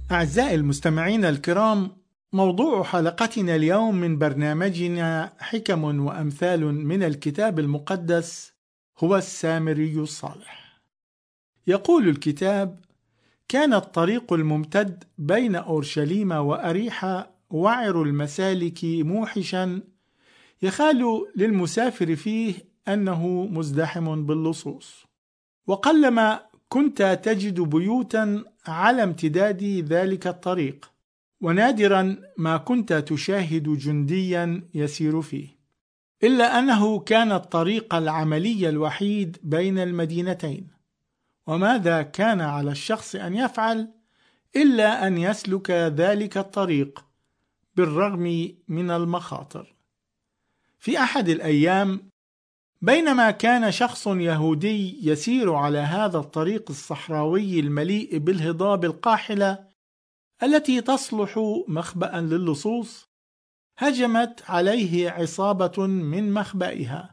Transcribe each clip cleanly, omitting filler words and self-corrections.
أعزائي المستمعين الكرام، موضوع حلقتنا اليوم من برنامجنا حكم وأمثال من الكتاب المقدس هو السامري الصالح. يقول الكتاب: كان الطريق الممتد بين أورشليم وأريحا وعر المسالك موحشا، يخال للمسافر فيه أنه مزدحم باللصوص، وقلما كنت تجد بيوتا على امتداد ذلك الطريق، ونادرا ما كنت تشاهد جنديا يسير فيه، إلا أنه كان الطريق العملي الوحيد بين المدينتين. وماذا كان على الشخص أن يفعل إلا أن يسلك ذلك الطريق بالرغم من المخاطر؟ في أحد الأيام، بينما كان شخص يهودي يسير على هذا الطريق الصحراوي المليء بالهضاب القاحلة التي تصلح مخبأ للصوص، هجمت عليه عصابة من مخبئها،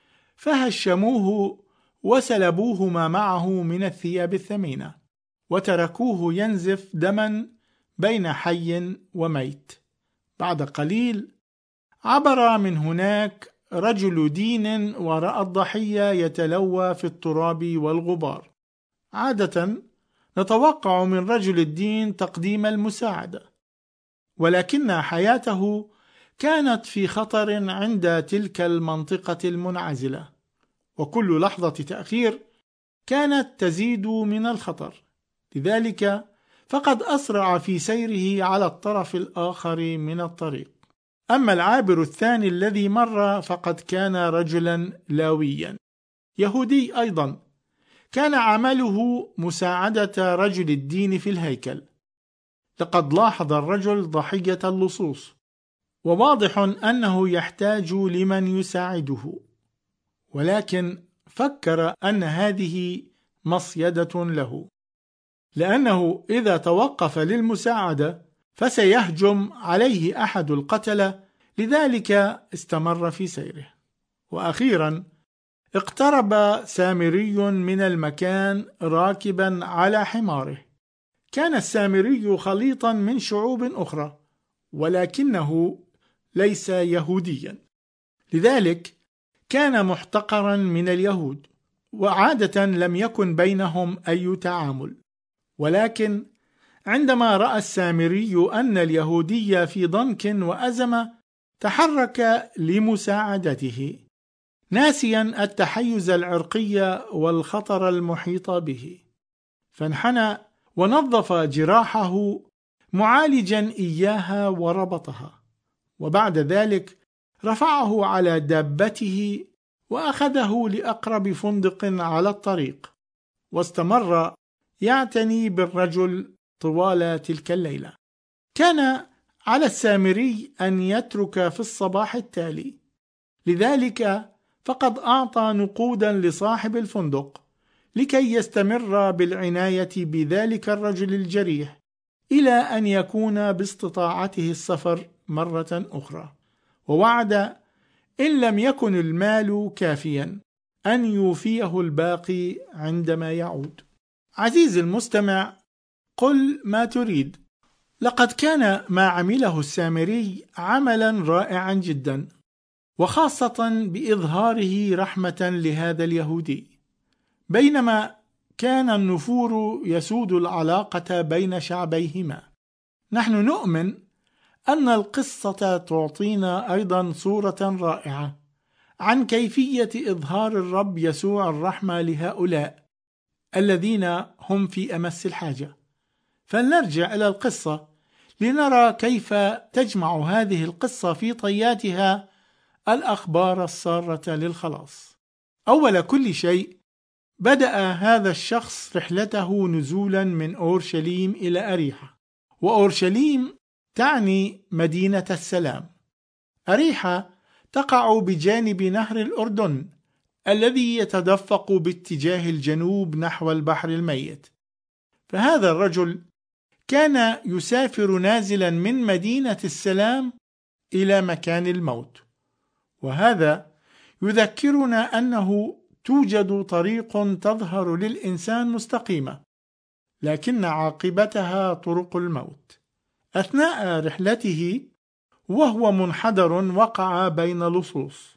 فهشموه وسلبوه ما معه من الثياب الثمينة، وتركوه ينزف دما بين حي وميت. بعد قليل عبر من هناك رجل دين ورأى الضحية يتلوى في التراب والغبار. عادة نتوقع من رجل الدين تقديم المساعدة، ولكن حياته كانت في خطر عند تلك المنطقة المنعزلة، وكل لحظة تأخير كانت تزيد من الخطر. لذلك فقد أسرع في سيره على الطرف الآخر من الطريق. أما العابر الثاني الذي مر فقد كان رجلا لاويا يهودي أيضا، كان عمله مساعدة رجل الدين في الهيكل. لقد لاحظ الرجل ضحية اللصوص، وواضح أنه يحتاج لمن يساعده، ولكن فكر أن هذه مصيدة له، لأنه إذا توقف للمساعدة فسيهجم عليه أحد القتلة. لذلك استمر في سيره، وأخيرا اقترب سامري من المكان راكبا على حماره. كان السامري خليطا من شعوب أخرى، ولكنه ليس يهوديا، لذلك كان محتقرا من اليهود، وعادة لم يكن بينهم أي تعامل. ولكن عندما رأى السامري أن اليهودي في ضنك وأزمة، تحرك لمساعدته، ناسيا التحيز العرقي والخطر المحيط به، فانحنى ونظف جراحه معالجا إياها وربطها، وبعد ذلك رفعه على دابته وأخذه لأقرب فندق على الطريق، واستمر يعتني بالرجل طوال تلك الليلة. كان على السامري أن يترك في الصباح التالي، لذلك فقد أعطى نقودا لصاحب الفندق لكي يستمر بالعناية بذلك الرجل الجريح إلى أن يكون باستطاعته السفر مرة أخرى، ووعد إن لم يكن المال كافيا أن يوفيه الباقي عندما يعود. عزيزي المستمع، قل ما تريد. لقد كان ما عمله السامري عملا رائعا جدا، وخاصة بإظهاره رحمة لهذا اليهودي. بينما كان النفور يسود العلاقة بين شعبيهما، نحن نؤمن أن القصة تعطينا أيضا صورة رائعة عن كيفية إظهار الرب يسوع الرحمة لهؤلاء الذين هم في أمس الحاجة. فلنرجع إلى القصة لنرى كيف تجمع هذه القصة في طياتها الأخبار السارة للخلاص. أول كل شيء، بدأ هذا الشخص رحلته نزولا من أورشليم إلى أريحا، وأورشليم تعني مدينة السلام. أريحا تقع بجانب نهر الأردن الذي يتدفق باتجاه الجنوب نحو البحر الميت. فهذا الرجل كان يسافر نازلا من مدينة السلام إلى مكان الموت، وهذا يذكرنا أنه توجد طريق تظهر للإنسان مستقيمة، لكن عاقبتها طرق الموت. أثناء رحلته وهو منحدر وقع بين لصوص،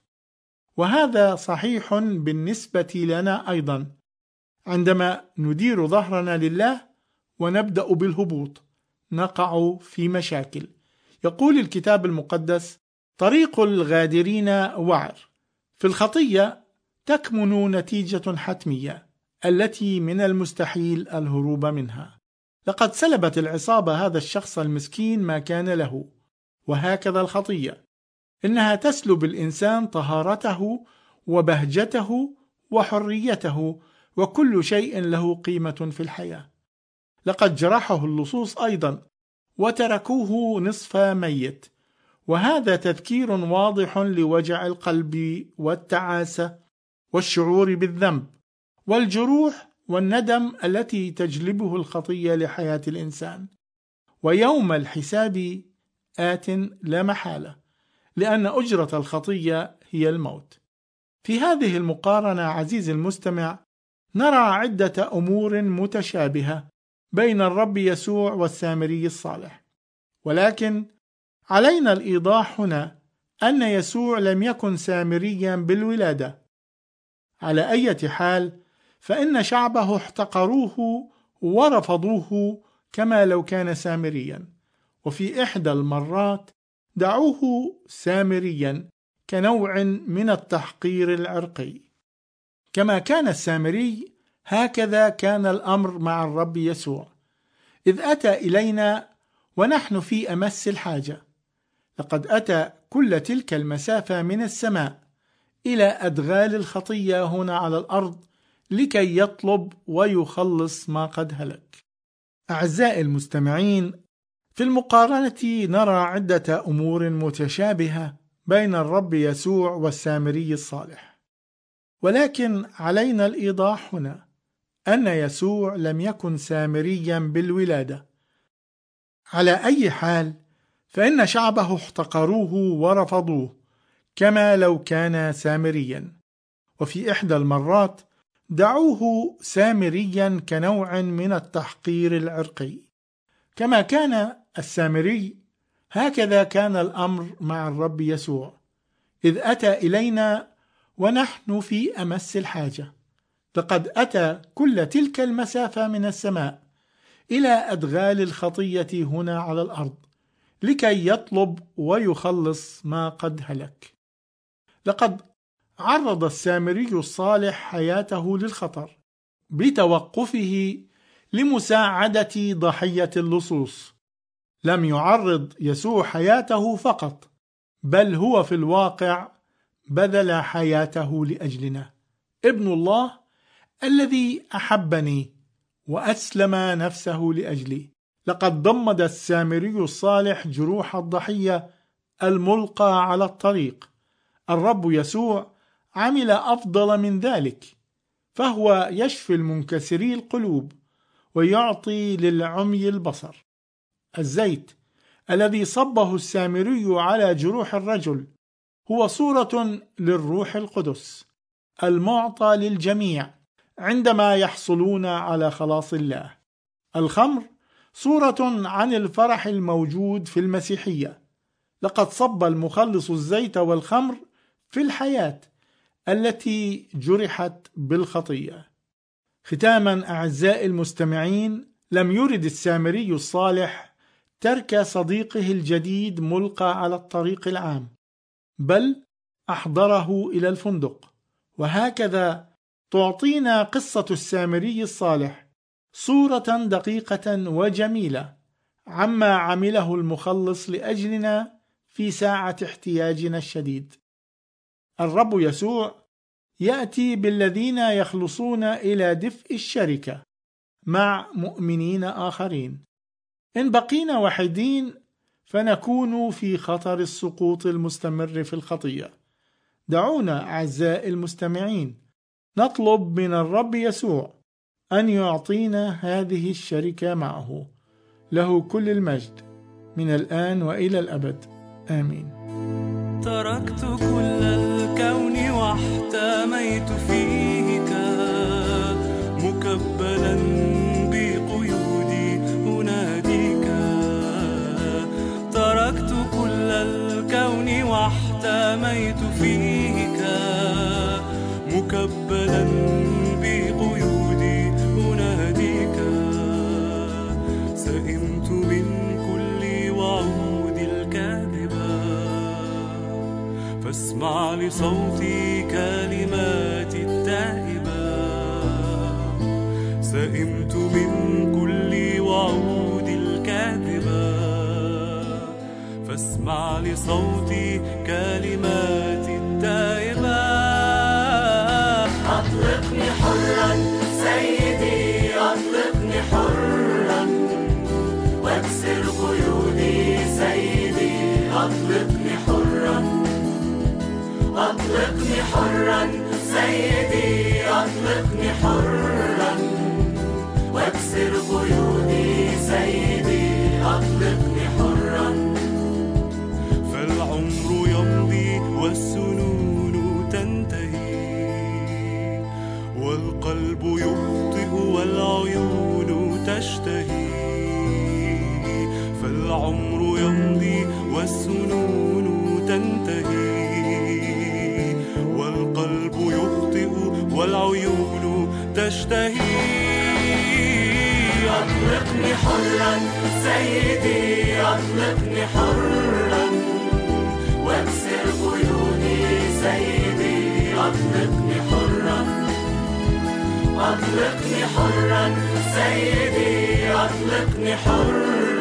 وهذا صحيح بالنسبة لنا أيضا. عندما ندير ظهرنا لله ونبدأ بالهبوط نقع في مشاكل. يقول الكتاب المقدس: طريق الغادرين وعر. في الخطية تكمن نتيجة حتمية التي من المستحيل الهروب منها. لقد سلبت العصابة هذا الشخص المسكين ما كان له، وهكذا الخطية، إنها تسلب الإنسان طهارته وبهجته وحريته وكل شيء له قيمة في الحياة. لقد جرحه اللصوص أيضا وتركوه نصف ميت، وهذا تذكير واضح لوجع القلب والتعاسة والشعور بالذنب والجروح والندم التي تجلبه الخطية لحياة الإنسان. ويوم الحساب آت لا محالة، لأن أجرة الخطية هي الموت. في هذه المقارنة عزيزي المستمع نرى عدة أمور متشابهة بين الرب يسوع والسامري الصالح، ولكن علينا الإيضاح هنا أن يسوع لم يكن سامريا بالولادة. على أي حال فإن شعبه احتقروه ورفضوه كما لو كان سامريا، وفي إحدى المرات دعوه سامريا كنوع من التحقير العرقي. كما كان السامري هكذا كان الأمر مع الرب يسوع، إذ أتى إلينا ونحن في أمس الحاجة. لقد أتى كل تلك المسافة من السماء إلى أدغال الخطية هنا على الأرض لكي يطلب ويخلص ما قد هلك. أعزائي المستمعين، في المقارنة نرى عدة أمور متشابهة بين الرب يسوع والسامري الصالح، ولكن علينا الإيضاح هنا أن يسوع لم يكن سامريا بالولادة. على أي حال فإن شعبه احتقروه ورفضوه كما لو كان سامريا، وفي إحدى المرات دعوه سامريا كنوع من التحقير العرقي. كما كان السامري هكذا كان الأمر مع الرب يسوع، إذ أتى إلينا ونحن في أمس الحاجة. لقد أتى كل تلك المسافة من السماء إلى أدغال الخطية هنا على الأرض لكي يطلب ويخلص ما قد هلك. لقد عرض السامري الصالح حياته للخطر بتوقفه لمساعدة ضحية اللصوص. لم يعرض يسوع حياته فقط، بل هو في الواقع بذل حياته لأجلنا، ابن الله الذي أحبني وأسلم نفسه لأجلي. لقد ضمد السامري الصالح جروح الضحية الملقى على الطريق. الرب يسوع عمل أفضل من ذلك، فهو يشفي المنكسري القلوب ويعطي للعمي البصر. الزيت الذي صبه السامري على جروح الرجل هو صورة للروح القدس المعطى للجميع عندما يحصلون على خلاص الله. الخمر صورة عن الفرح الموجود في المسيحية. لقد صب المخلص الزيت والخمر في الحياة التي جرحت بالخطية. ختاما أعزائي المستمعين، لم يرد السامري الصالح ترك صديقه الجديد ملقى على الطريق العام، بل أحضره إلى الفندق. وهكذا تعطينا قصة السامري الصالح صورة دقيقة وجميلة عما عمله المخلص لأجلنا في ساعة احتياجنا الشديد. الرب يسوع يأتي بالذين يخلصون إلى دفء الشركة مع مؤمنين آخرين. إن بقينا وحيدين فنكون في خطر السقوط المستمر في الخطية. دعونا أعزائي المستمعين نطلب من الرب يسوع أن يعطينا هذه الشركة معه. له كل المجد من الآن وإلى الأبد، آمين. تركت كل الكون واحتميت فيك مكبلا بقيود حميت فيك مكبلا بقيودي أناديك. سئمت من كل وعود الكاذبة فاسمع لصوتي كلماتي التائبة. سئمت من كل وعود الكاذبة فاسمع لصوتي كلماتي التائبة. أطلقني حرا سيدي، أطلقني حرا واكسر قيودي سيدي. أطلقني حرا، أطلقني حرا سيدي، أطلقني حرا واكسر قيودي سيدي. أطلقني حرا. فالعمر يمضي والسنون تنتهي والقلب يخطئ والعيون تشتهي. فالعمر يمضي والسنون تنتهي والقلب يخطئ والعيون تشتهي. أطلقني حرا سيدي، أطلقني حرا واكسر قيودي سيدي. أطلقني حرا، أطلقني حرا سيدي، أطلقني حرا